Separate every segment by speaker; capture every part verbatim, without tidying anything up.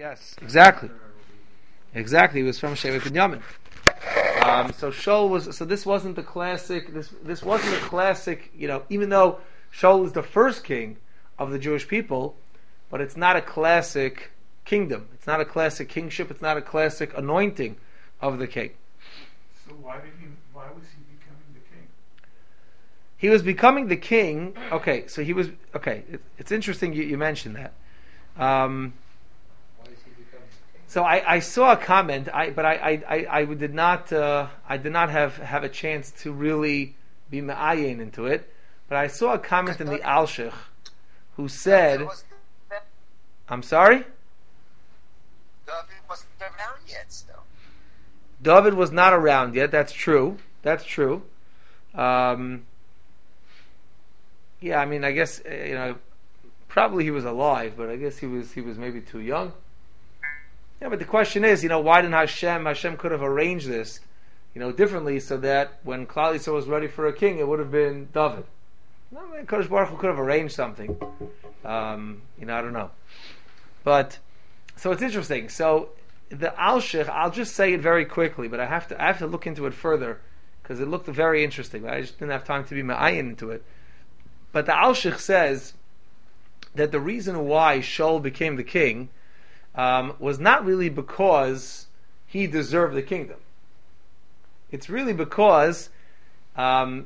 Speaker 1: Yes, exactly. Exactly, he was from Shevet Binyamin. Um, so Shaul was. So this wasn't the classic. This this wasn't a classic. You know, even though Shaul is the first king of the Jewish people, but it's not a classic kingdom. It's not a classic kingship. It's not a classic anointing of the king.
Speaker 2: So why did he? Why was he becoming the king?
Speaker 1: He was becoming the king. Okay, so he was. Okay, it, it's interesting you, you mentioned that. Um, So I, I saw a comment, I, but I, I, I did not uh, I did not have, have a chance to really be me'ayin into it. But I saw a comment in the Alshich who said, "I'm sorry."
Speaker 3: David wasn't around yet, still.
Speaker 1: David was not around yet. That's true. That's true. Um, yeah, I mean, I guess you know, probably he was alive, but I guess he was he was maybe too young. Yeah, but the question is, you know, why didn't Hashem, Hashem could have arranged this, you know, differently so that when Klal Yisrael was ready for a king, it would have been David. No, I mean, Kodesh Baruch Hu could have arranged something. Um, you know, I don't know. But, so it's interesting. So, the Alshich, I'll just say it very quickly, but I have to I have to look into it further, because it looked very interesting. I just didn't have time to be ma'ayin into it. But the Alshich says that the reason why Shaul became the king Um, was not really because he deserved the kingdom. It's really because um,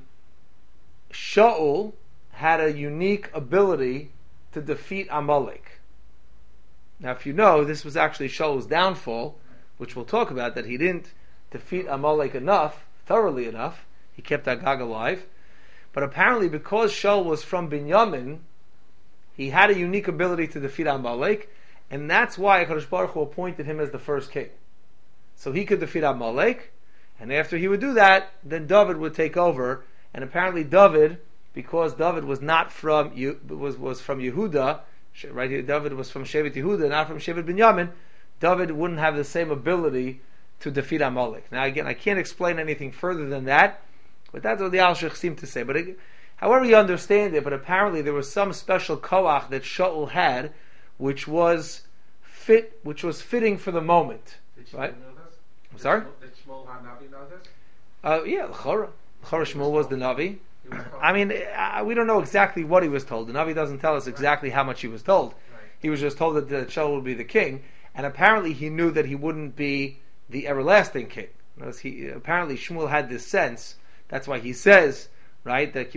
Speaker 1: Shaul had a unique ability to defeat Amalek. Now, if you know, this was actually Shaul's downfall, which we'll talk about, that he didn't defeat Amalek enough, thoroughly enough. He kept Agag alive. But apparently, because Shaul was from Binyamin, he had a unique ability to defeat Amalek. And that's why HaKadosh Baruch Hu appointed him as the first king. So he could defeat Amalek, and after he would do that, then David would take over. And apparently David, because David was not from was was from Yehuda, right here, David was from Shevet Yehuda, not from Shevet Binyamin, David wouldn't have the same ability to defeat Amalek. Now again, I can't explain anything further than that, but that's what the Alshich seemed to say. But it, however you understand it, but apparently there was some special koach that Shaul had, which was fit, which was fitting for the moment.
Speaker 2: Did Shmuel
Speaker 1: right?
Speaker 2: know this?
Speaker 1: I'm sorry?
Speaker 2: Did Shmuel HaNavi know this?
Speaker 1: Uh, yeah, L'chora. L'chora Shmuel was the Navi.
Speaker 2: He was told.
Speaker 1: I mean, uh, we don't know exactly what he was told. The Navi doesn't tell us exactly how much he was told.
Speaker 2: Right.
Speaker 1: He was just told that the Shaul would be the king, and apparently he knew that he wouldn't be the everlasting king. Notice he, apparently Shmuel had this sense. That's why he says, right, that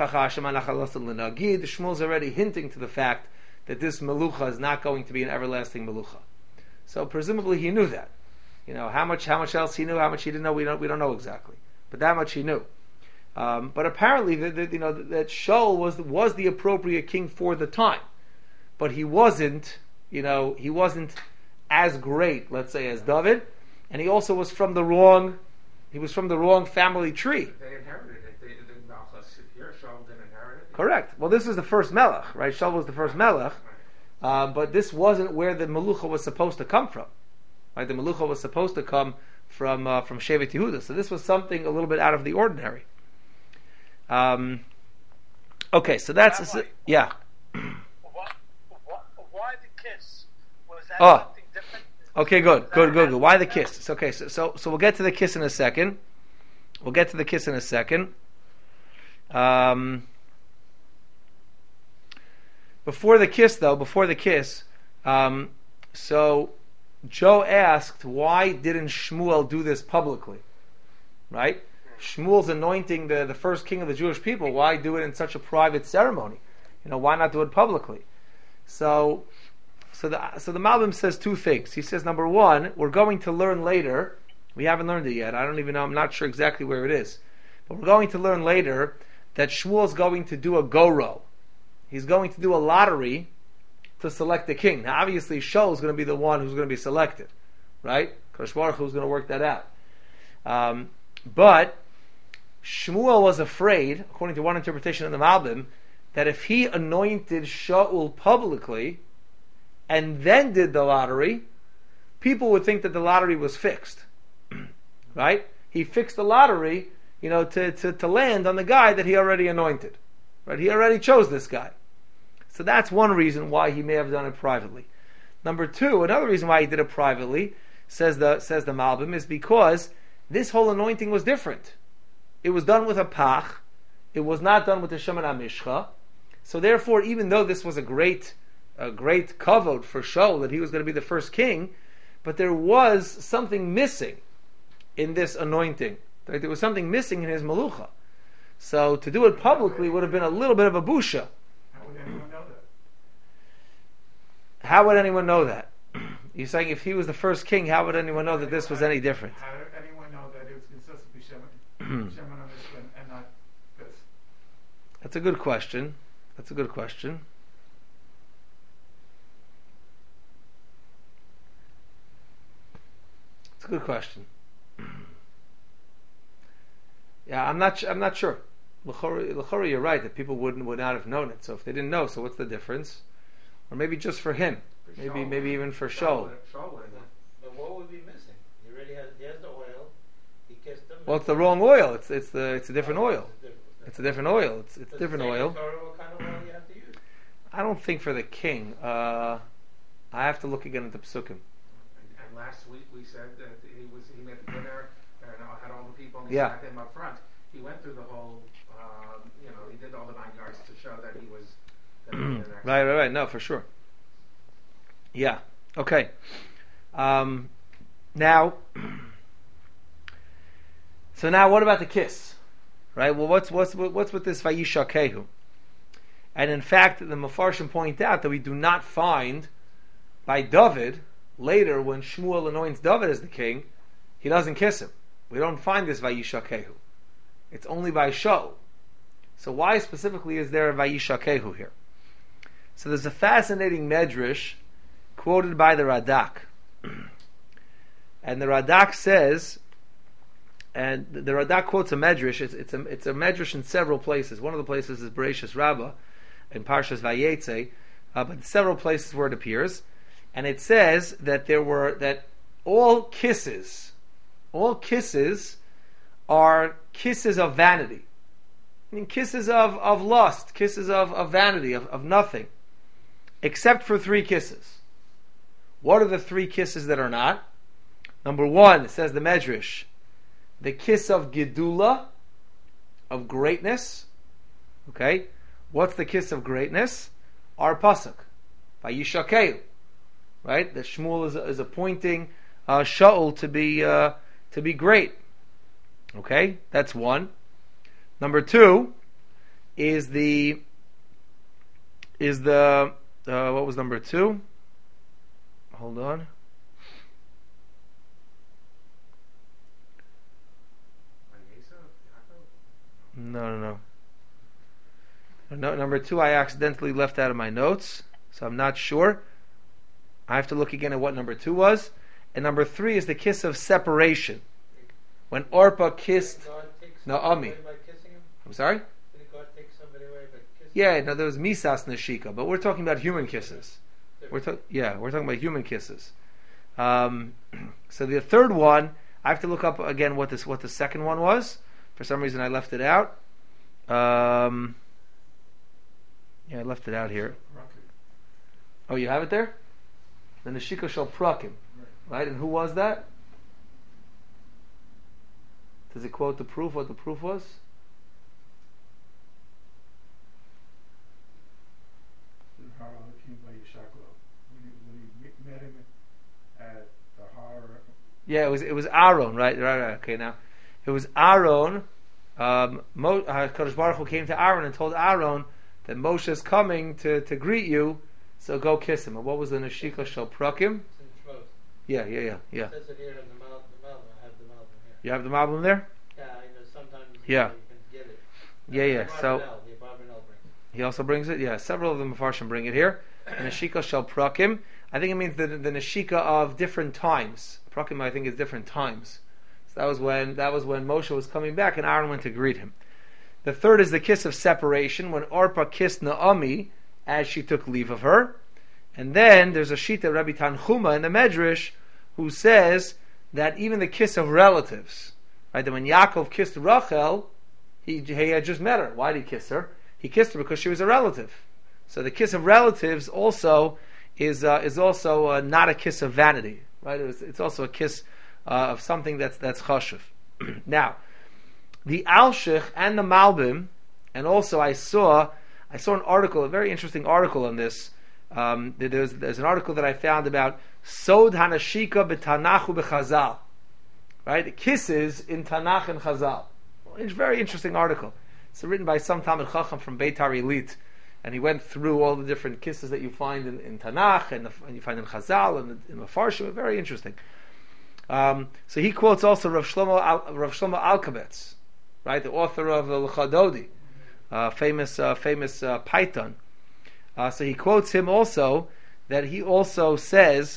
Speaker 1: Shmuel's already hinting to the fact that this melucha is not going to be an everlasting melucha. So presumably he knew that. You know, how much how much else he knew, how much he didn't know, we don't we don't know exactly. But that much he knew. Um, but apparently, the, the, you know, that Shaul was was the appropriate king for the time, but he wasn't. You know, he wasn't as great, let's say, as David, and he also was from the wrong. He was from the wrong family tree.
Speaker 2: They inherited it. They didn't Malchus here. Shaul didn't inherit it.
Speaker 1: Correct. Well, this is the first melech, right? Shaul was the first melech, uh, but this wasn't where the melucha was supposed to come from. Right? The melucha was supposed to come from uh, from Shevet Yehuda. So this was something a little bit out of the ordinary. Um, okay, so that's
Speaker 4: Rabbi,
Speaker 1: yeah.
Speaker 4: Why, why, why the kiss? Was that
Speaker 1: Oh.
Speaker 4: something different?
Speaker 1: Okay, good, good, good, good. Why the kiss? So, okay, so, so so we'll get to the kiss in a second. We'll get to the kiss in a second. Um, before the kiss, though, before the kiss, um, so Joe asked, why didn't Shmuel do this publicly? Right? Shmuel's anointing the, the first king of the Jewish people. Why do it in such a private ceremony? You know, why not do it publicly? So, so the so the Malbim says two things. He says, number one, we're going to learn later. We haven't learned it yet. I don't even know. I'm not sure exactly where it is, but we're going to learn later that Shmuel's going to do a go-row. He's going to do a lottery to select the king. Now, obviously, Shaul is going to be the one who's going to be selected, right? Kodesh Baruch Hu is going to work that out. Um, but Shmuel was afraid, according to one interpretation of the Malbim, that if he anointed Shaul publicly and then did the lottery, people would think that the lottery was fixed. Right? He fixed the lottery, you know, to, to, to land on the guy that he already anointed. Right? He already chose this guy. So that's one reason why he may have done it privately. Number two, another reason why he did it privately, says the says the Malbim, is because this whole anointing was different. It was done with a pach. It was not done with the Shemen HaMishcha. So therefore, even though this was a great, a great kavod for Shaul that he was going to be the first king, but there was something missing in this anointing. Right? There was something missing in his malucha. So to do it publicly would have been a little bit of a busha.
Speaker 2: How would anyone know that?
Speaker 1: How would anyone know that? You're saying if he was the first king, how would anyone know that this was any different?
Speaker 2: How did anyone know that it was consistently Shemin Shemin HaMishkan and not this?
Speaker 1: That's a good question. That's a good question. It's a good question. Yeah, I'm not. I'm not sure. L'chora, you're right that people wouldn't would not have known it. So if they didn't know, so what's the difference? Or maybe just for him.
Speaker 2: For
Speaker 1: Maybe
Speaker 2: Shaul.
Speaker 1: maybe even for
Speaker 2: Shaul
Speaker 1: Shaul.
Speaker 2: would- Shaul would have known.
Speaker 5: But what would be missing? He already has, he has the oil. He kissed him.
Speaker 1: Well, it's the wrong oil. It's it's the it's a different
Speaker 5: Oh,
Speaker 1: oil.
Speaker 5: It's a different,
Speaker 1: It's a different oil. It's it's
Speaker 5: Does it
Speaker 1: different
Speaker 5: say in
Speaker 1: oil.
Speaker 5: Torah what kind of oil you have to use?
Speaker 1: I don't think for the king. Uh, I have to look again at the psukim.
Speaker 2: And, and last week we said that he was he made the dinner and uh, had all the people and he
Speaker 1: Yeah.
Speaker 2: sat them up front. He went through the whole, um, you know, he did all the nine yards to show that he was. That he was an expert.
Speaker 1: Right, right, right. No, for sure. Yeah. Okay. Um, now, so now, what about the kiss? Right. Well, what's what's what's with this Vayishakehu? And in fact, the Mefarshim point out that we do not find by David later when Shmuel anoints David as the king, he doesn't kiss him. We don't find this Vayishakehu. It's only by Shaul. So why specifically is there a Vayishakehu here? So there's a fascinating medrash quoted by the Radak. And the Radak says, and the Radak quotes a medrash, it's, it's, a, it's a medrash in several places. One of the places is Bereshis Rabbah, in Parshas Vayetze, uh, but several places where it appears. And it says that there were, that all kisses, all kisses are kisses of vanity. I mean, kisses of, of lust, kisses of, of vanity, of, of nothing. Except for three kisses. What are the three kisses that are not? Number one, it says the Medrash, the kiss of Gedula, of greatness. Okay? What's the kiss of greatness? Our pasuk, Vayishakeu. Right? That Shmuel is, is appointing uh, Shaul to be uh, to be great. Okay? That's one. Number two is the is the uh, what was number two? Hold on. No, no, no. No, number two I accidentally left out of my notes, so I'm not sure. I have to look again at what number two was. And number three is the kiss of separation. When Orpah kissed
Speaker 5: Did God take
Speaker 1: Naomi.
Speaker 5: somebody away by kissing him?
Speaker 1: I'm sorry?
Speaker 5: Did God take somebody away by kissing
Speaker 1: Yeah,
Speaker 5: him?
Speaker 1: no, there was Misas Nashika, but we're talking about human kisses. We're ta- yeah, we're talking about human kisses. Um, so the third one, I have to look up again what this what the second one was. For some reason, I left it out. Um, yeah, I left it out here. Oh, you have it there? The Nashika shall Prakim, right? And who was that? Does it quote the proof? What the proof was?
Speaker 2: How came by Yishaklo when he, when he met him at the horror.
Speaker 1: Yeah, it was it was Aaron, right? Right, right. Okay, now it was Aaron. Um, Mo, uh, Kadosh Baruch Hu came to Aaron and told Aaron that Moshe is coming to, to greet you, so go kiss him. And what was the Nashika Shal Prakim?
Speaker 5: It's in Shmos.
Speaker 1: Yeah, yeah, yeah, yeah.
Speaker 5: It says it here in the Mal- the Malbim. I have the Malbim here.
Speaker 1: You have the album there?
Speaker 5: Yeah, I know sometimes
Speaker 1: Yeah.
Speaker 5: you can get it.
Speaker 1: Yeah, yeah.
Speaker 5: The
Speaker 1: So
Speaker 5: Barbanel, the Barbanel brings it.
Speaker 1: he also brings it. Yeah, several of the Mefarshim bring it here. The Nashika Shal Prakim. I think it means the the Nashika of different times. Prakim, I think, is different times. So that was when that was when Moshe was coming back, and Aaron went to greet him. The third is the kiss of separation, when Orpah kissed Naomi as she took leave of her. And then there's a Shita Rabbi Tanchuma in the Medrash who says that even the kiss of relatives, right? That when Yaakov kissed Rachel, he, he had just met her. Why did he kiss her? He kissed her because she was a relative. So the kiss of relatives also is uh, is also uh, not a kiss of vanity, right? It's, it's also a kiss uh, of something that's that's chashuv. Now, the Alshich and the Malbim, and also I saw I saw an article, a very interesting article on this. Um, there's there's an article that I found about Sod Hanashika b'Tanachu b'Chazal, right? The kisses in Tanakh and Chazal. It's a very interesting article. It's written by some Talmid Chacham from Beitar Elite, and he went through all the different kisses that you find in, in Tanakh and, the, and you find in Chazal and in Mefarshim. Very interesting. Um, so he quotes also Rav Shlomo Al, Rav Shlomo Alkabetz, right, the author of the L'Chadodi, uh, famous uh, famous uh, Python. Uh, so he quotes him also that he also says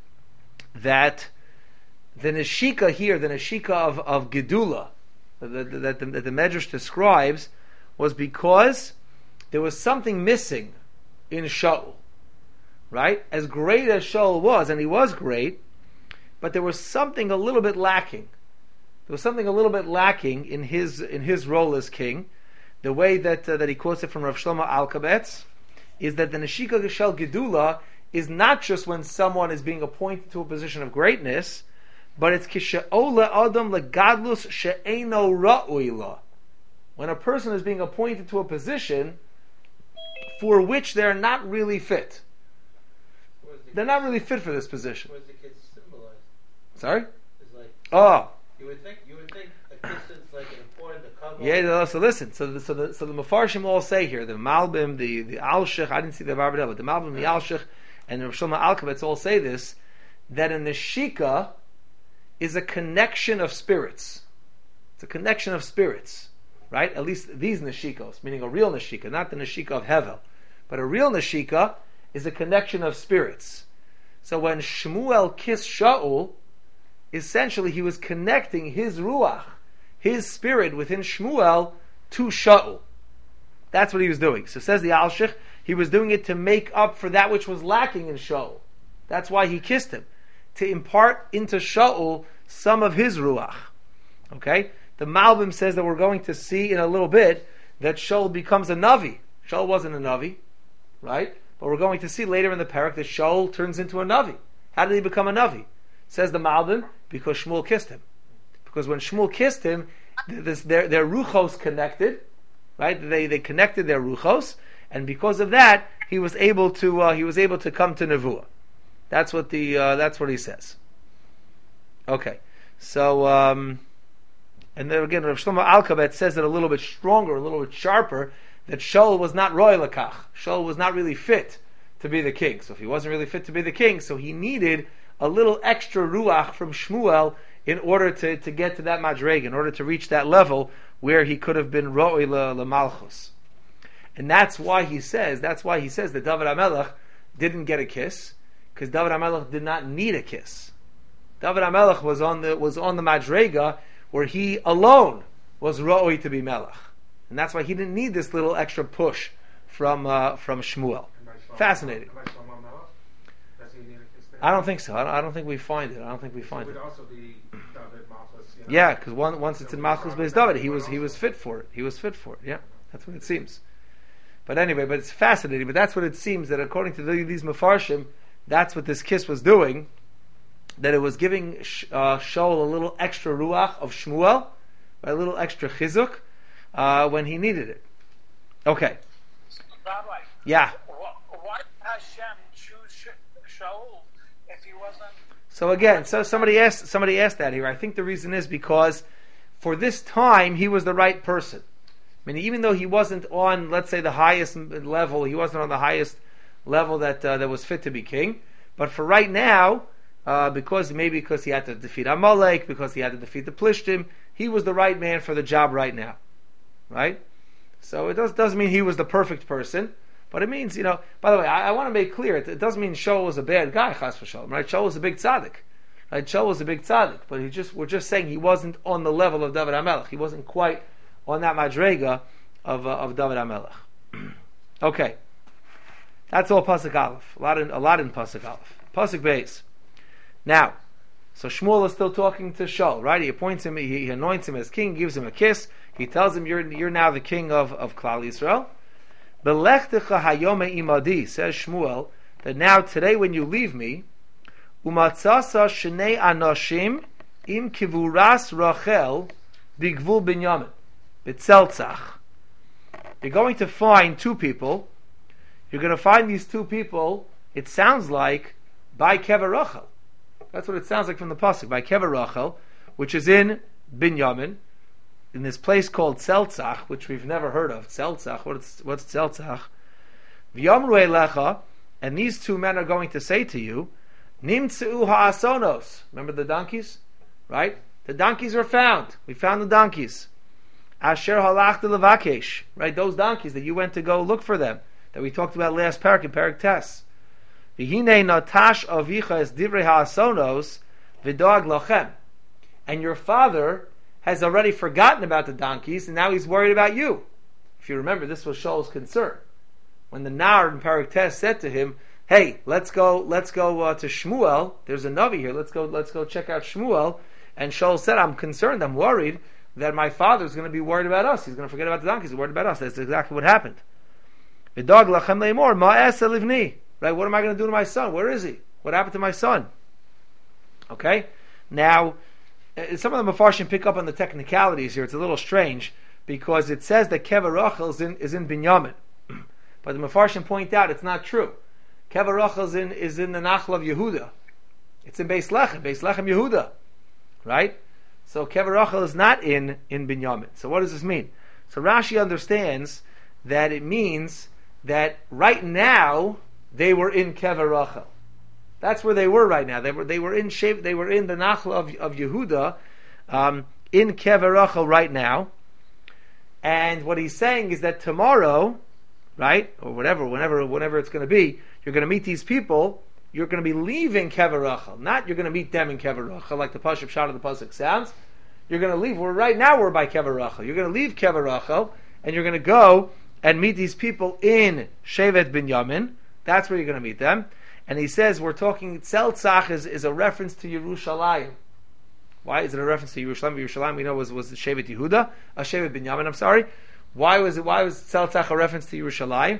Speaker 1: that the Neshika here, the Neshika of of Gedula, that, that, the, that the Medrash describes, was because there was something missing in Shaul, right? As great as Shaul was, and he was great, but there was something a little bit lacking. There was something a little bit lacking in his in his role as king. The way that uh, that he quotes it from Rav Shlomo Alkabetz is that the Neshika Shel Gedula is not just when someone is being appointed to a position of greatness, but it's kishe'ola adam legadlus she'eino ra'uila. When a person is being appointed to a position for which they're not really fit. The they're not really fit for this position.
Speaker 5: What does the kiss symbolize?
Speaker 1: Sorry?
Speaker 5: It's like,
Speaker 1: oh.
Speaker 5: You would think you would think a kiss is like an important accomplishment.
Speaker 1: Yeah, no, so listen, so the, so the so the Mefarshim all say here, the Malbim, the the Alshich, I didn't see the Barbadel, but the Malbim, the Alshich, and the Rav Shlomo Alkabetz all say this, that a Neshika is a connection of spirits. It's a connection of spirits, right? At least these Neshikos, meaning a real Neshika, not the Neshika of Hevel, but a real Neshika is a connection of spirits. So when Shmuel kissed Shaul, essentially he was connecting his Ruach, his spirit within Shmuel to Shaul. That's what he was doing. So says the Alshich, he was doing it to make up for that which was lacking in Shaul. That's why he kissed him, to impart into Shaul some of his Ruach. Okay? The Malbim says that we're going to see in a little bit that Shaul becomes a Navi. Shaul wasn't a Navi, right? But we're going to see later in the parak that Shaul turns into a Navi. How did he become a Navi? Says the Malbim, because Shmuel kissed him. Because when Shmuel kissed him, this, their, their Ruchos connected, right? They they connected their Ruchos, and because of that, he was able to uh, he was able to come to Nevuah. That's what the uh, that's what he says. Okay, so um, and then again, Rav Shlomo Alkabetz says it a little bit stronger, a little bit sharper, that Shaul was not roy lakach. Shaul was not really fit to be the king. So if he wasn't really fit to be the king, so he needed a little extra ruach from Shmuel in order to, to get to that madreg, in order to reach that level where he could have been ro'y l'malchus. And that's why he says, that's why he says that David HaMelech didn't get a kiss, because David HaMelech did not need a kiss. David HaMelech was on the was on the madrega where he alone was ro'y to be melech, and that's why he didn't need this little extra push from uh, from Shmuel. Fascinating. I don't think so. I don't, I don't think we find it. I don't think we find it. Yeah, because one, once it's in Malchus Beis David, he was he was fit for it. He was fit for it. Yeah, that's what it seems. But anyway, but it's fascinating. But that's what it seems, that according to the, these Mefarshim, that's what this kiss was doing. That it was giving uh, Shaul a little extra ruach of Shmuel, a little extra chizuk uh, when he needed it. Okay.
Speaker 4: Rabbi.
Speaker 1: Yeah.
Speaker 4: Why did Hashem choose Shaul if he wasn't?
Speaker 1: So again, so somebody asked somebody asked that here. I think the reason is because for this time he was the right person. I mean, even though he wasn't on, let's say, the highest level, he wasn't on the highest level that uh, that was fit to be king. But for right now, uh, because maybe because he had to defeat Amalek, because he had to defeat the Plishtim, he was the right man for the job right now, right? So it does doesn't mean he was the perfect person. But it means, you know, by the way, I, I want to make clear, it, it doesn't mean Shaul was a bad guy, chas v'shalom, right? Shaul was a big tzaddik. Right? Shaul was a big tzaddik, but he just we're just saying he wasn't on the level of David HaMelech. He wasn't quite on that madrega of uh, of David HaMelech. Okay. That's all Pasuk Aleph. A lot in, a lot in Pasuk Aleph. Pasuk Beis. Now, so Shmuel is still talking to Shaul, right? He appoints him, he, he anoints him as king, gives him a kiss. He tells him, you're, you're now the king of, of Klal Yisrael. Belechtecha hayome imadi, says Shmuel, that now today when you leave me, umatzasa shnei anoshim im kivuras Rachel bigvul Binyamin b'tzeltzach. You're going to find two people. You're going to find these two people. It sounds like by Kever Rachel. That's what it sounds like from the pasuk, by Kever Rachel, which is in Binyamin, in this place called Tzeltzach, which we've never heard of. Tzeltzach, what's what's Tzeltzach? V'yamru elecha, and these two men are going to say to you, Nimtzeu ha'asonos. Remember the donkeys, right? The donkeys are found. We found the donkeys. Asher halachta levakesh, right? Those donkeys that you went to go look for them, that we talked about last parak in parak Tes. V'hinei natash avicha es divrei ha'asonos v'doag lachem. And your father has already forgotten about the donkeys, and now he's worried about you. If you remember, this was Shaul's concern. When the Nar in parak Tes said to him, "Hey, let's go, let's go uh, to Shmuel. There's a Navi here. Let's go, let's go check out Shmuel." And Shaul said, "I'm concerned. I'm worried that my father's going to be worried about us. He's going to forget about the donkeys. He's worried about us." That's exactly what happened. V'dog lachem leimor ma'aseh livni. Right? What am I going to do to my son? Where is he? What happened to my son? Okay. Now, some of the Mefarshim pick up on the technicalities here. It's a little strange because it says that Kever Rachel is in, is in Binyamin, but the Mefarshim point out it's not true. Kever Rachel is in, is in the Nachal of Yehuda. It's in Beis Lechem, Beis Lechem Yehuda, right? So Kever Rachel is not in, in Binyamin. So what does this mean? So Rashi understands that it means that right now they were in Kever Rachel. That's where they were right now. They were they were in shape. They were in the Nachal of of Yehuda, um, in Kever Rachel right now. And what he's saying is that tomorrow, right, or whatever, whenever whenever it's going to be, you're going to meet these people. You're going to be leaving Kever Rachel, not you're going to meet them in Kever Rachel, like the Pashup Shot of the pasuk sounds. You're going to leave. We're right now. We're by Kever Rachel. You're going to leave Kever Rachel, and you're going to go and meet these people in Shevet Binyamin. That's where you're going to meet them. And he says, we're talking, Tzeltzach is, is a reference to Yerushalayim. Why is it a reference to Yerushalayim? Yerushalayim, we know, was, was Shevet Yehuda, a Shevet Binyamin, I'm sorry. Why was it, why was Tzeltzach a reference to Yerushalayim?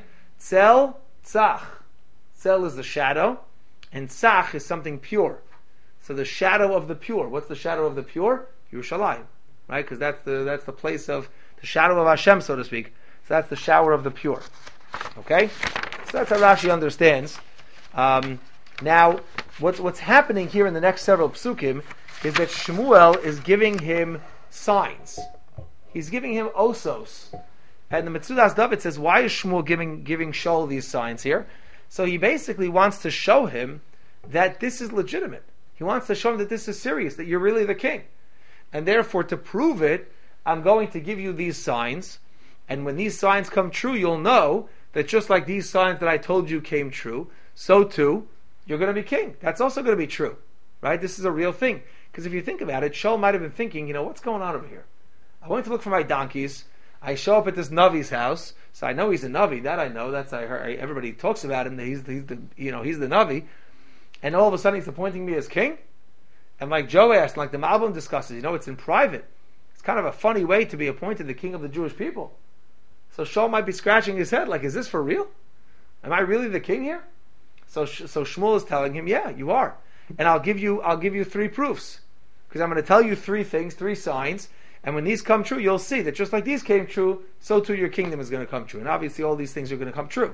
Speaker 1: Tzel-tzach. Tzel is the shadow, and tzach is something pure. So the shadow of the pure. What's the shadow of the pure? Yerushalayim. Right? Because that's the, that's the place of, the shadow of Hashem, so to speak. So that's the shower of the pure. Okay? So that's how Rashi understands. Um, now, what's what's happening here in the next several psukim is that Shmuel is giving him signs. He's giving him osos, and the Metzudas David says, "Why is Shmuel giving giving Shaul these signs here?" So he basically wants to show him that this is legitimate. He wants to show him that this is serious, that you're really the king, and therefore to prove it, I'm going to give you these signs, and when these signs come true, you'll know that just like these signs that I told you came true, so too, you're going to be king. That's also going to be true. Right? This is a real thing. Because if you think about it, Shaul might have been thinking, you know, what's going on over here? I went to look for my donkeys. I show up at this Navi's house. So I know he's a Navi. That I know. That's I heard. Everybody talks about him. That he's, he's the, you know, he's the Navi. And all of a sudden he's appointing me as king. And like Joe asked, like the Malbim discusses, you know, it's in private. It's kind of a funny way to be appointed the king of the Jewish people. So Shaul might be scratching his head, like, is this for real? Am I really the king here? So, so Shmuel is telling him, yeah, you are, and I'll give you, I'll give you three proofs, because I'm going to tell you three things, three signs, and when these come true, you'll see that just like these came true, so too your kingdom is going to come true, and obviously all these things are going to come true.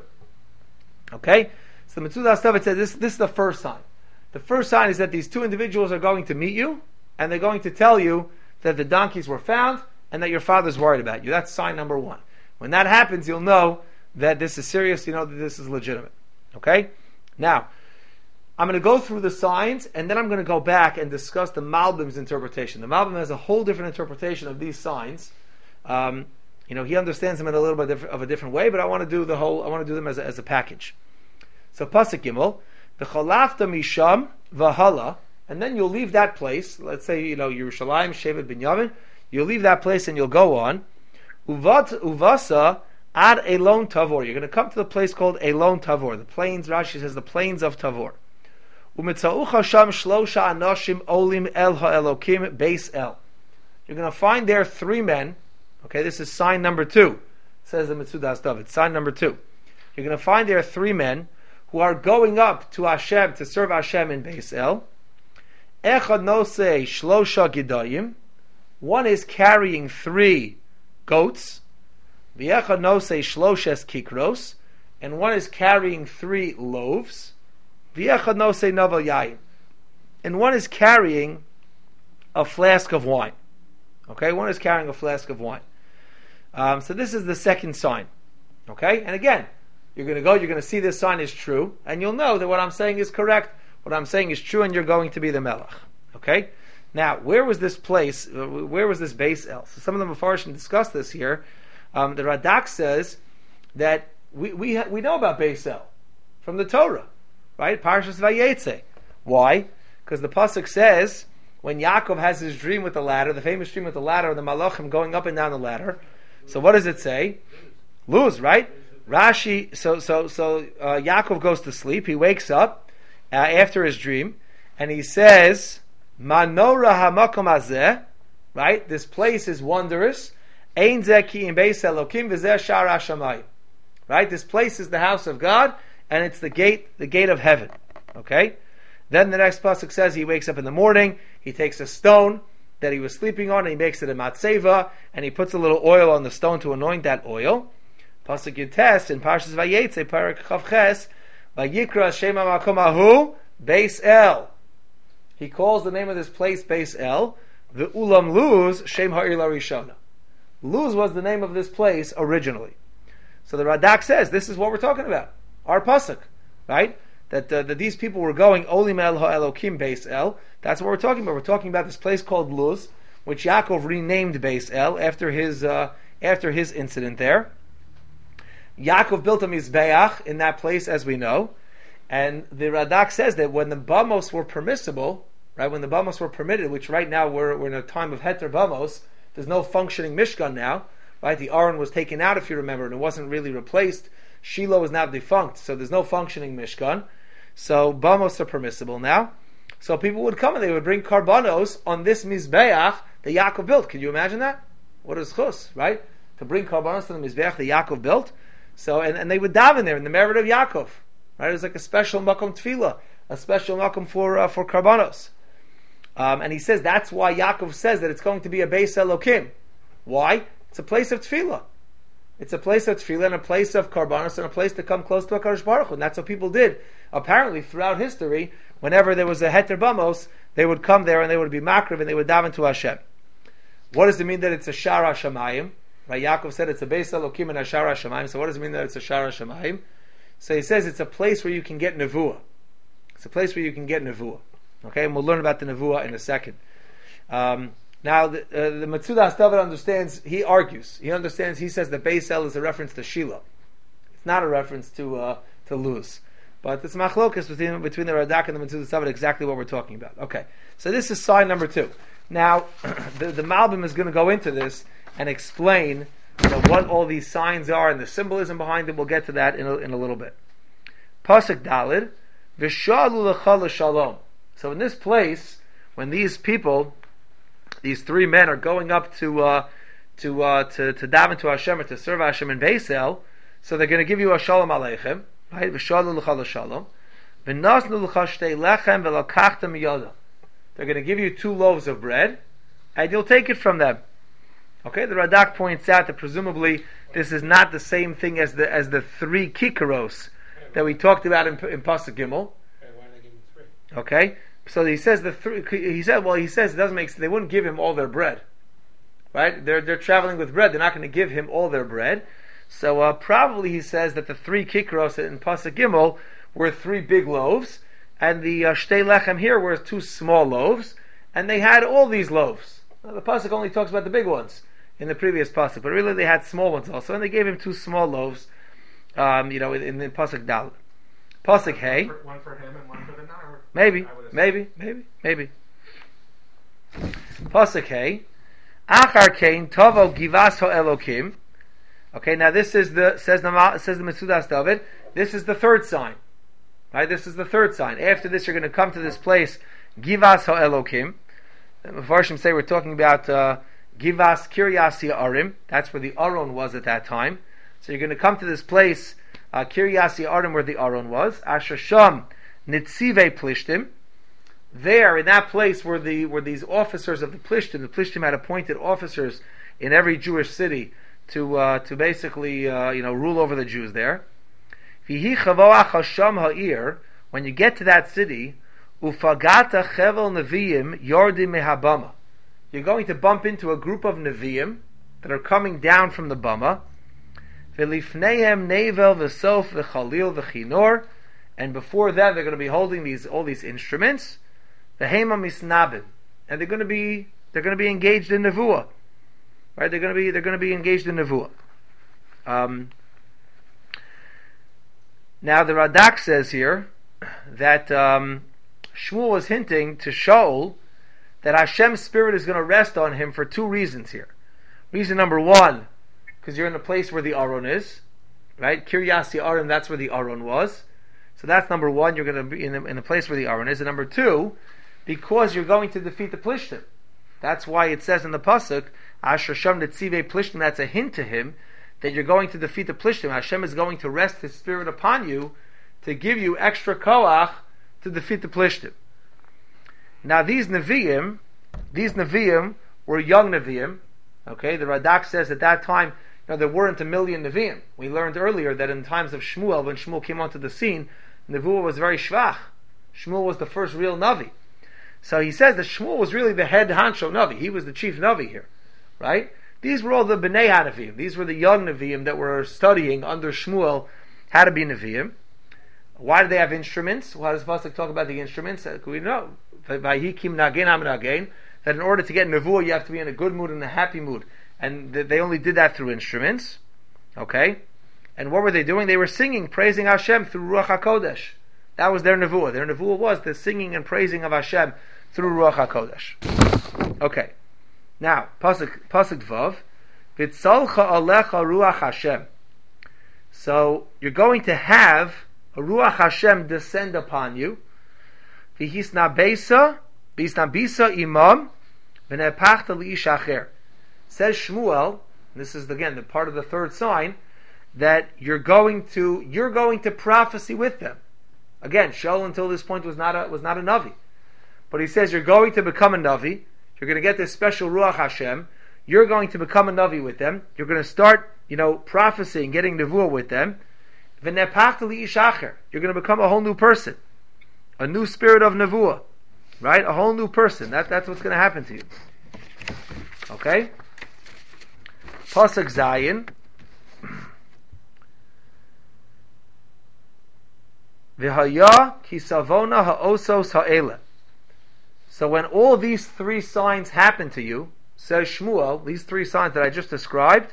Speaker 1: Okay, so the Metzudas David said this. This is the first sign. The first sign is that these two individuals are going to meet you, and they're going to tell you that the donkeys were found and that your father's worried about you. That's sign number one. When that happens, you'll know that this is serious. You know that this is legitimate. Okay. Now, I'm going to go through the signs, and then I'm going to go back and discuss the Malbim's interpretation. The Malbim has a whole different interpretation of these signs. Um, you know, he understands them in a little bit of a different way, but I want to do the whole. I want to do them as a, as a package. So pasuk Gimel, v'chalafta misham v'hala, and then you'll leave that place. Let's say you know Yerushalayim, Shevet Binyamin. You'll leave that place and you'll go on. Uvat uvasa. Ad Elon Tavor. You're going to come to the place called Elon Tavor. The plains, Rashi says, the plains of Tavor. Umitzaucha sham shlosha anoshim olim el ha'elokim beis el. You're going to find there three men. Okay, this is sign number two. Says the Metzudas David. Sign number two. You're going to find there three men. who are going up to Hashem to serve Hashem in Beis El. Echad nosei shlosha gidayim. One is carrying three goats. V'echad nosei shloshes kikros. And one is carrying three loaves. V'echad nosei novel yayin. And one is carrying a flask of wine. Okay, one is carrying a flask of wine. Um, so this is the second sign. Okay, and again, you're going to go, you're going to see this sign is true, and you'll know that what I'm saying is correct, what I'm saying is true, and you're going to be the Melech. Okay, now, where was this place, uh, where was this Beis El? So some of the Mefarshim discuss this here. Um, the Radak says that we we, ha- we know about Beis El from the Torah, right? Parshas Vayetze. Why? Because the Pasuk says, when Yaakov has his dream with the ladder, the famous dream with the ladder, the Malachim going up and down the ladder, so what does it say? Lose, right? Rashi, so so so uh, Yaakov goes to sleep. He wakes up uh, after his dream, and he says, "Manora hamakom hazeh," right? This place is wondrous. Ein zeh ki im beis Elokim v'zeh shar hashamayim. Right? This place is the house of God, and it's the gate, the gate of heaven. Okay. Then the next pasuk says he wakes up in the morning. He takes a stone that he was sleeping on, and he makes it a matzeva, and he puts a little oil on the stone to anoint that oil. Pasuk Yutes in Parshas Vayetze, Parak Chavches, Vayikra Shema Makom Ahu Beis El. He calls the name of this place Beis El. The Ulam Luz Shem Ha'ir Larishona. Luz was the name of this place originally. So the Radak says this is what we're talking about. Our pasuk, right? That, uh, that these people were going Olim El Ha'elokim Beis El. That's what we're talking about. We're talking about this place called Luz, which Yaakov renamed Beis El after his uh, after his incident there. Yaakov built a mizbeach in that place, as we know, and the Radak says that when the bamos were permissible, right, when the bamos were permitted, which right now we're, we're in a time of heter bamos, there's no functioning mishkan now, right? The aron was taken out, if you remember, and it wasn't really replaced. Shiloh is now defunct, so there's no functioning mishkan. So bamos are permissible now. So people would come and they would bring karbanos on this mizbeach that Yaakov built. Can you imagine that? What is chus, right? To bring karbanos to the mizbeach that Yaakov built. So, and, and they would daven there in the merit of Yaakov, right? It was like a special makom tefillah, a special makom for uh, for karbanos. Um, and he says that's why Yaakov says that it's going to be a Beis Elokim. Why? It's a place of tefillah. It's a place of tefillah and a place of karbanos and a place to come close to HaKadosh Baruch Hu. And that's what people did. Apparently, throughout history, whenever there was a heter bamos, they would come there and they would be makriv and they would daven to Hashem. What does it mean that it's a shar hashamayim? Right, Yaakov said it's a Beis Elokim and a Shara Shamayim. So what does it mean that it's a Shara Shamayim? So he says it's a place where you can get nevuah. It's a place where you can get nevuah. Okay, and we'll learn about the nevuah in a second. Um, now the, uh, the Metzudas David understands. He argues. He understands. He says the Beis El is a reference to Shiloh. It's not a reference to uh, to Luz. But it's machlokas between between the Radak and the Metzudas David exactly what we're talking about. Okay, so this is sign number two. Now the, the Malbim is going to go into this and explain, you know, what all these signs are and the symbolism behind it. We'll get to that in a, in a little bit. Pasuk Dalid, V'shalu lecha l'shalom. So in this place, when these people, these three men, are going up to uh, to uh, to to daven to Hashem or to serve Hashem in Beis El, so they're going to give you a shalom aleichem, right? V'shalu lecha l'shalom. V'nasnu lecha shtei lechem v'lakachtem miyada. They're going to give you two loaves of bread, and you'll take it from them. Okay, the Radak points out that presumably this is not the same thing as the as the three kikaros that we talked about in, in Pasuk Gimel.
Speaker 5: Okay, why not give him three?
Speaker 1: Okay, so he says the three. He said, well, he says it doesn't make sense. They wouldn't give him all their bread, right? They're they're traveling with bread. They're not going to give him all their bread. So uh, probably he says that the three kikaros in Pasuk Gimel were three big loaves, and the uh, shtei lechem here were two small loaves, and they had all these loaves. Now, the Pasuk only talks about the big ones in the previous pasuk, but really they had small ones also, and they gave him two small loaves, um, you know, in, in the pasuk Dal. Pasuk Hey.
Speaker 2: One for, one for him and one for the Nar.
Speaker 1: Maybe, maybe, maybe, maybe. Pasuk Hey. Achar Kain Tovo Givas Ho Elokim. Okay, now this is the says the says the Metzudas David. This is the third sign, right? This is the third sign. After this, you're going to come to this place, Givas Ho Elokim. The Mefarshim say we're talking about. Uh, Givas Kiryas Ya'arim. That's where the Aron was at that time. So you're going to come to this place uh, Kiryas Ye'arim, where the Aron was, Asher Sham Nitzive Plishtim. There, in that place, were the were these officers of the Plishtim. The Plishtim had appointed officers in every Jewish city to uh, to basically uh, you know rule over the Jews there. Vihi Chavoach Hasham Ha'ir. When you get to that city, Ufagata Chevel Neviim Yordim Mehabama. You're going to bump into a group of Neviim that are coming down from the Bama. V'lifneihem Nevel V'sof V'chalil V'chinor. And before that, they're going to be holding these all these instruments. V'hema Misnabim. And they're going to be they're going to be engaged in Nevuah. Right? They're going to be they're going to be engaged in Nevuah. Um, now the Radak says here that um, Shmuel was hinting to Shaul that Hashem's spirit is going to rest on him for two reasons here. Reason number one, because you're in the place where the Aron is, right? Kiryas Ye'arim, that's where the Aron was. So that's number one, you're going to be in a, in a place where the Aron is. And number two, because you're going to defeat the Plishtim. That's why it says in the Pasuk, Asher Sham Netzive Plishtim, that's a hint to him that you're going to defeat the Plishtim. Hashem is going to rest His spirit upon you to give you extra koach to defeat the Plishtim. Now these Nevi'im, these Nevi'im were young Nevi'im. Okay, the Radak says at that time, you know, there weren't a million Nevi'im. We learned earlier that in times of Shmuel, when Shmuel came onto the scene, Nevuah was very shvach. Shmuel was the first real Navi. So he says that Shmuel was really the head Hansho Navi. He was the chief Navi here. Right? These were all the Bnei HaNevi'im. These were the young Nevi'im that were studying under Shmuel how to be Nevi'im. Why do they have instruments? Why does Pasuk talk about the instruments? We know that in order to get Nevuah, you have to be in a good mood and a happy mood. And they only did that through instruments. Okay? And what were they doing? They were singing, praising Hashem through Ruach HaKodesh. That was their Nevuah. Their Nevuah was the singing and praising of Hashem through Ruach HaKodesh. Okay. Now, Pasuk, Pasuk Vav. V'tzalcha alecha Ruach Hashem. So, you're going to have a Ruach Hashem descend upon you. V'hisna beisa, v'hisna bisa imam, v'nepachta li'ish acher. Says Shmuel, and this is again the part of the third sign, that you're going to you're going to prophecy with them. Again, Shaul until this point was not a was not a Navi, but he says you're going to become a Navi. You're going to get this special Ruach Hashem. You're going to become a Navi with them. You're going to start, you know, prophesying, getting Nevuah with them. V'nepachta li'ish acher. You're going to become a whole new person, a new spirit of Nevuah, right? A whole new person. That that's what's going to happen to you. Okay. Pasuk Zayin. V'haya kisavona ha'osos ha'ele. So when all these three signs happen to you, says Shmuel, these three signs that I just described,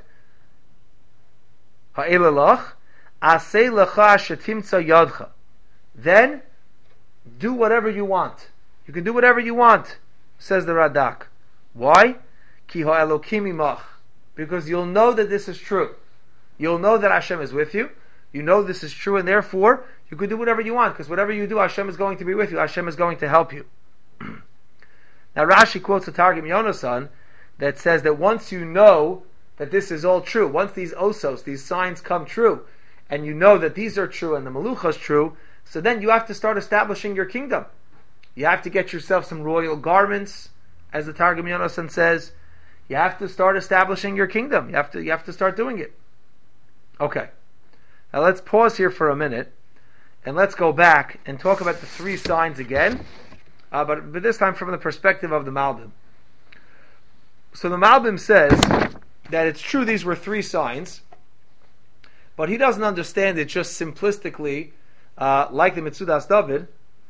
Speaker 1: ha'ele lach, asei lecha shetimtza yadcha. Then, do whatever you want. You can do whatever you want, says the Radak. Why? Ki ha'elokim imach. Because you'll know that this is true. You'll know that Hashem is with you. You know this is true, and therefore, you can do whatever you want, because whatever you do, Hashem is going to be with you. Hashem is going to help you. Now Rashi quotes a Targum Yonasan that says that once you know that this is all true, once these osos, these signs come true, and you know that these are true and the Malucha is true, so then you have to start establishing your kingdom. You have to get yourself some royal garments, as the Targum Yonasan says. You have to start establishing your kingdom. You have to you have to start doing it. Okay. Now let's pause here for a minute, and let's go back and talk about the three signs again, uh, but, but this time from the perspective of the Malbim. So the Malbim says that it's true these were three signs, but he doesn't understand it just simplistically, uh, like the Mitzudas David.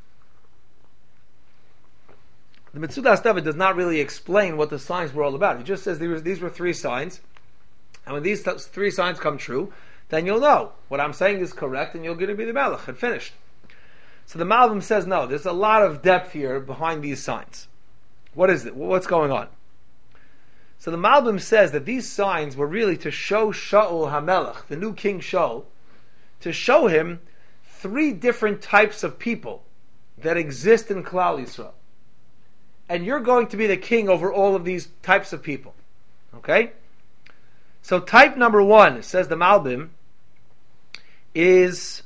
Speaker 1: The Mitzudas David does not really explain what the signs were all about. He just says these were, these were three signs, and when these th- three signs come true, then you'll know what I'm saying is correct, and you're going to be the Melech and finished. So the Malbim says no. There's a lot of depth here behind these signs. What is it? What's going on? So the Malbim says that these signs were really to show Shaul HaMelech, the new king Shaul, to show him three different types of people that exist in Klal Yisrael. And you're going to be the king over all of these types of people. Okay? So type number one, says the Malbim, is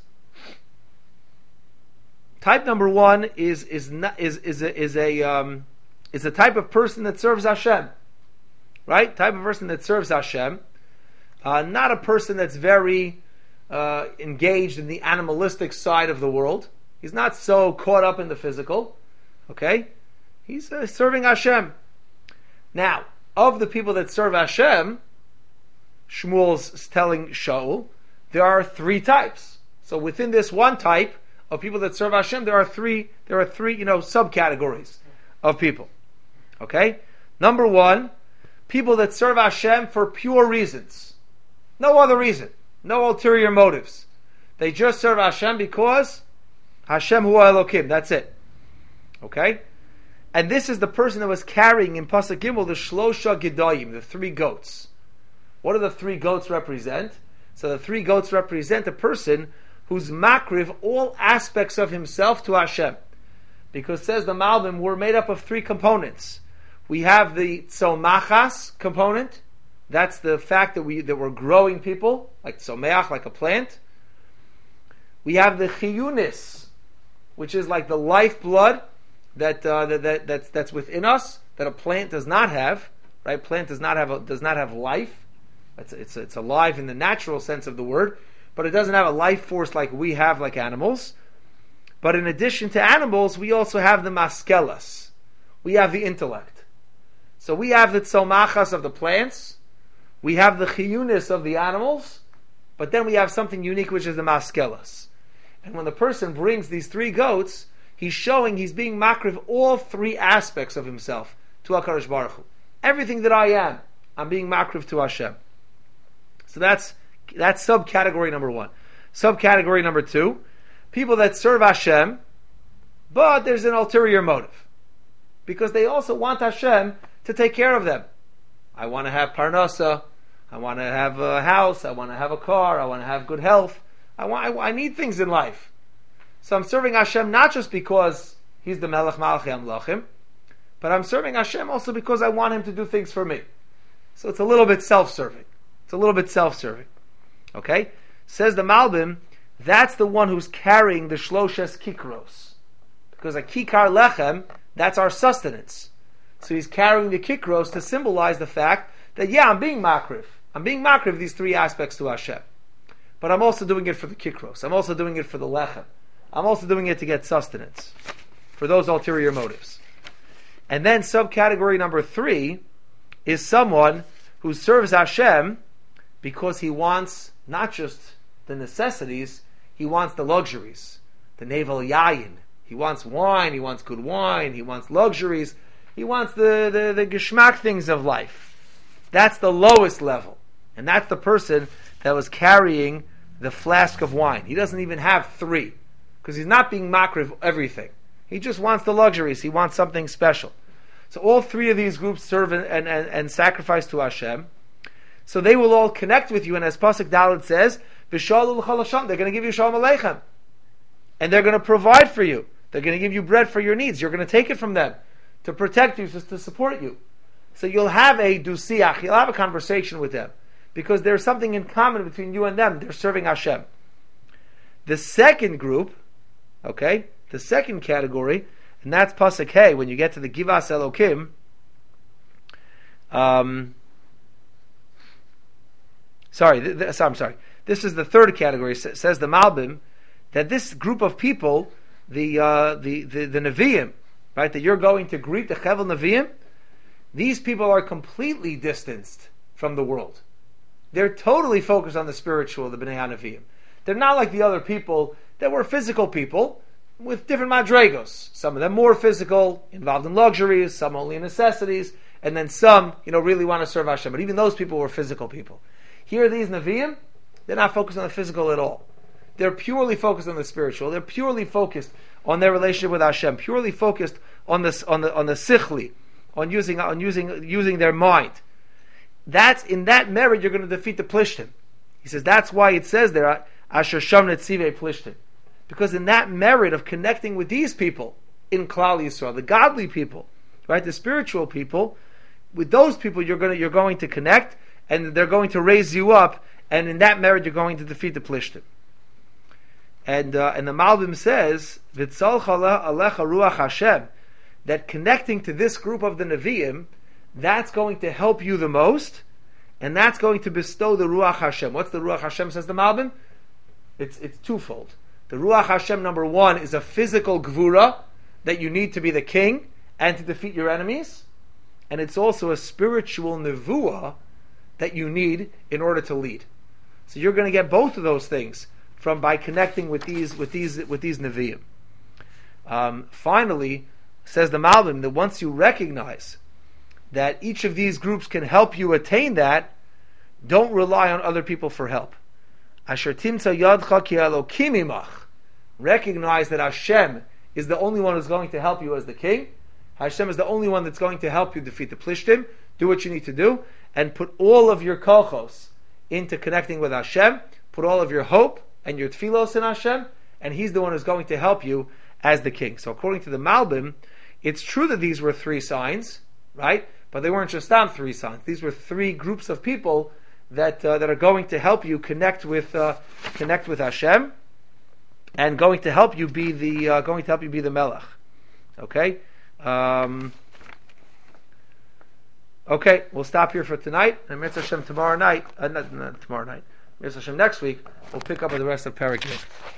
Speaker 1: type number one is is not, is is a, is a um, is a type of person that serves Hashem, right? Type of person that serves Hashem, uh, not a person that's very uh, engaged in the animalistic side of the world. He's not so caught up in the physical. Okay, he's uh, serving Hashem. Now, of the people that serve Hashem, Shmuel's telling Shaul, there are three types. So within this one type of people that serve Hashem, there are three. There are three, you know, subcategories of people. Okay, number one, people that serve Hashem for pure reasons, no other reason, no ulterior motives. They just serve Hashem because Hashem Hu Elokim. That's it. Okay, and this is the person that was carrying in Pasuk Gimel the Shlosha Gedoyim, the three goats. What do the three goats represent? So the three goats represent a person who's makriv all aspects of himself to Hashem. Because says the Malbim, we're made up of three components. We have the tzomachas component. That's the fact that we that we're growing people, like tzomeach, like a plant. We have the chiyunis, which is like the lifeblood that, uh, that that that's that's within us that a plant does not have. Right? Plant does not have a, does not have life. It's it's it's alive in the natural sense of the word, but it doesn't have a life force like we have, like animals. But in addition to animals, we also have the maskelas. We have the intellect. So we have the tzomachas of the plants, we have the chiyunis of the animals, but then we have something unique, which is the maskelas. And when the person brings these three goats, he's showing he's being makriv all three aspects of himself to HaKadosh Baruch Hu. Everything that I am, I'm being makriv to Hashem. So that's that's subcategory number one. Subcategory number two, people that serve Hashem, but there's an ulterior motive. Because they also want Hashem to take care of them. I want to have parnasa, I want to have a house, I want to have a car, I want to have good health. I want, I, I need things in life. So I'm serving Hashem not just because He's the Melech Malchei Amlachim, but I'm serving Hashem also because I want Him to do things for me. So it's a little bit self-serving. It's a little bit self-serving. Okay? Says the Malbim, that's the one who's carrying the Shloshes Kikros. Because a Kikar Lechem, that's our sustenance. So he's carrying the Kikros to symbolize the fact that, yeah, I'm being makriv. I'm being makriv these three aspects to Hashem. But I'm also doing it for the Kikros. I'm also doing it for the Lechem. I'm also doing it to get sustenance. For those ulterior motives. And then subcategory number three is someone who serves Hashem because he wants not just the necessities, he wants the luxuries. The navel yayin. He wants wine, he wants good wine, he wants luxuries, he wants the, the, the geschmack things of life. That's the lowest level. And that's the person that was carrying the flask of wine. He doesn't even have three. Because he's not being makriv everything. He just wants the luxuries, he wants something special. So all three of these groups serve and, and, and sacrifice to Hashem. So they will all connect with you, and as Pasuk Dalet says, V'shalul Chalasham, they're going to give you Shalom Aleichem. And they're going to provide for you. They're going to give you bread for your needs. You're going to take it from them to protect you, just to support you. So you'll have a dusiach, you'll have a conversation with them. Because there's something in common between you and them. They're serving Hashem. The second group, okay, the second category, and that's Pasuk Hey, when you get to the Givas Elokim, um, sorry, th- th- I'm sorry. This is the third category, S- says the Malbim, that this group of people, the uh, the, the the Nevi'im, right, that you're going to greet, the Chevel Nevi'im, these people are completely distanced from the world. They're totally focused on the spiritual, the Bnei HaNevi'im. They're not like the other people that were physical people with different madregos. Some of them more physical, involved in luxuries, some only in necessities, and then some, you know, really want to serve Hashem. But even those people were physical people. Here, these Nevi'im, they're not focused on the physical at all. They're purely focused on the spiritual. They're purely focused on their relationship with Hashem. Purely focused on this, on the on the sichli, on using on using using their mind. That's in that merit you're going to defeat the plishtim. He says that's why it says there Asher Sham Netzivei Plishtim, because in that merit of connecting with these people in Klal Yisrael, the godly people, right, the spiritual people, with those people you're going to you're going to connect, and they're going to raise you up, and in that merit you're going to defeat the plishtim. And uh, and the Malbim says, "V'tzalcha alecha ruach Hashem," that connecting to this group of the Nevi'im, that's going to help you the most, and that's going to bestow the Ruach Hashem. What's the Ruach Hashem, says the Malbim? It's it's twofold. The Ruach Hashem, number one, is a physical gvura that you need to be the king and to defeat your enemies, and it's also a spiritual nevuah that you need in order to lead. So you're going to get both of those things from by connecting with these with these with these Nevi'im. Um, finally, says the Malbim, that once you recognize that each of these groups can help you attain that, don't rely on other people for help. Asher timtza yadcha ki Elokim imach. Recognize that Hashem is the only one who's going to help you as the king. Hashem is the only one that's going to help you defeat the Plishtim. Do what you need to do, and put all of your kochos into connecting with Hashem. Put all of your hope and your tfilos in Hashem, and He's the one who's going to help you as the king. So according to the Malbim, it's true that these were three signs, right? But they weren't just on three signs. These were three groups of people that uh, that are going to help you connect with uh, connect with Hashem, and going to help you be the uh, going to help you be the Melech. Okay, um, okay. We'll stop here for tonight, and Mitzvah Hashem tomorrow night. Uh, not, not tomorrow night. Mitzvah Hashem next week. We'll pick up with the rest of Perek Yud.